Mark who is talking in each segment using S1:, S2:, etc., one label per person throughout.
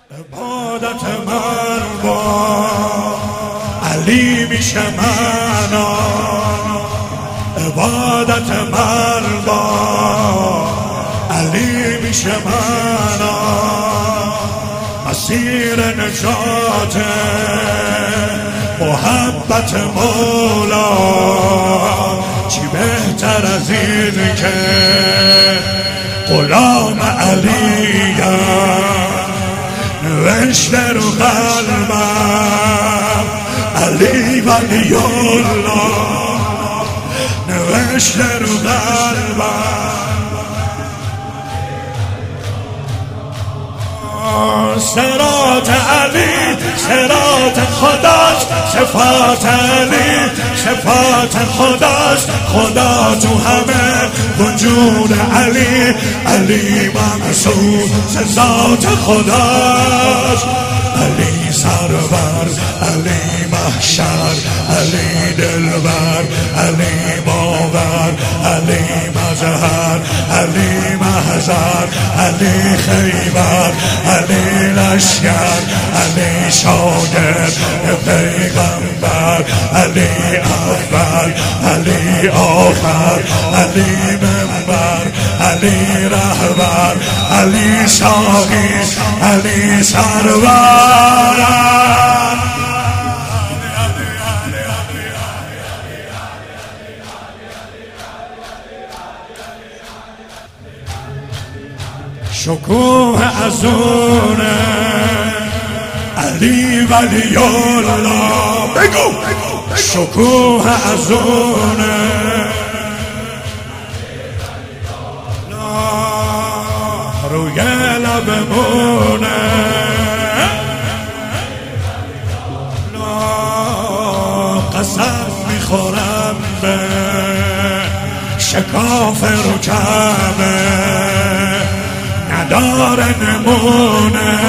S1: عبادت من با علی میشه معنا، عبادت من با علی میشه معنا، مسیر نجات محبت مولا. چی بهتر از این که غلام علیم نوشته رو قلبم، علی ولی الله نوشته رو قلبم. صراط علی صراط خداست، صفات علی صفات خداست، خدا تو همه وجود علی، علی منصور ذات خداست. علی سرور علی محشر علی دلبر علی باور علی مظهر علی محضر علی خیبر علی لشکر علی شاگرد پیغمبر علی اول علی آخر علی منبر علی رهبر علی ساقی علی سرور. شکوه ازونه علی ولی الله، بگو شکوه ازونه روی لبمونه، قسم میخورم به شکاف رکبه نداره نمونه،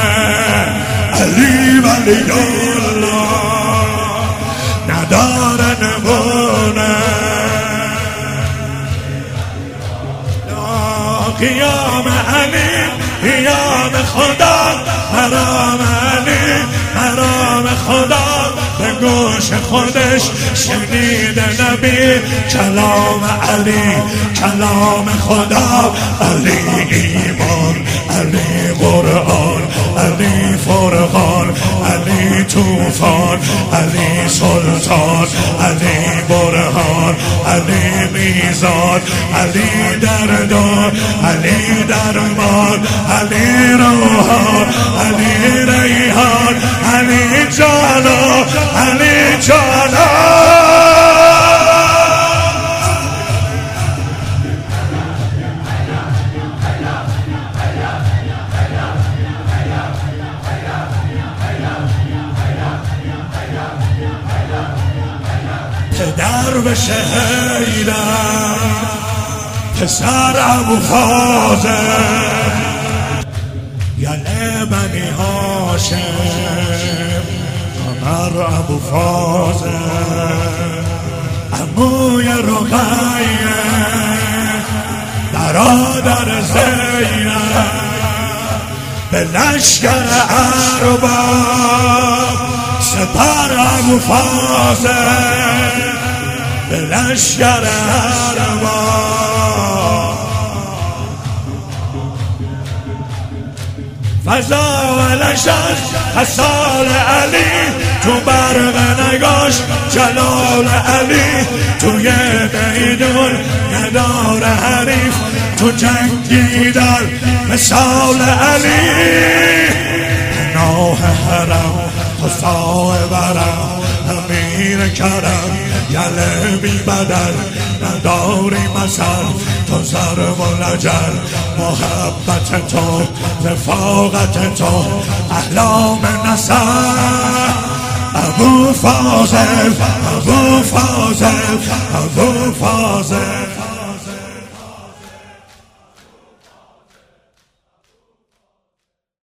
S1: علی ولی الله نداره نمونه. قیام علی قیام خدا، حرام علی حرام خدا، به گوش خودش شنید نبی کلام علی کلام خدا. علی ایمان علی قرآن علی فرقان علی توفان علی سلطان علی برهان علی میزان علی دردان علی درمان علی روحان علی ریحان علی جانا علی جانا. پدر بشه حیدر پسر ابوالفاضل، یله بنی هاشم قمر ابوالفاضل، عموی رقیه برادر زینب، به لشکر ارباب سپر ابوالفاضل، به لشکر ارباب فضا و لشش حسال علی، تو برق نگاش جلال علی، توی قیدون ندار حریف، تو جنگیدن مثال علی. پناه حرم تو صاحب برم امیر کرم، یله بی بدل نداری مثل، تو ضرب و لجل محبت تو رفاقت تو احلام نسل. ابوالفاضل ابوالفاضل ابوالفاضل.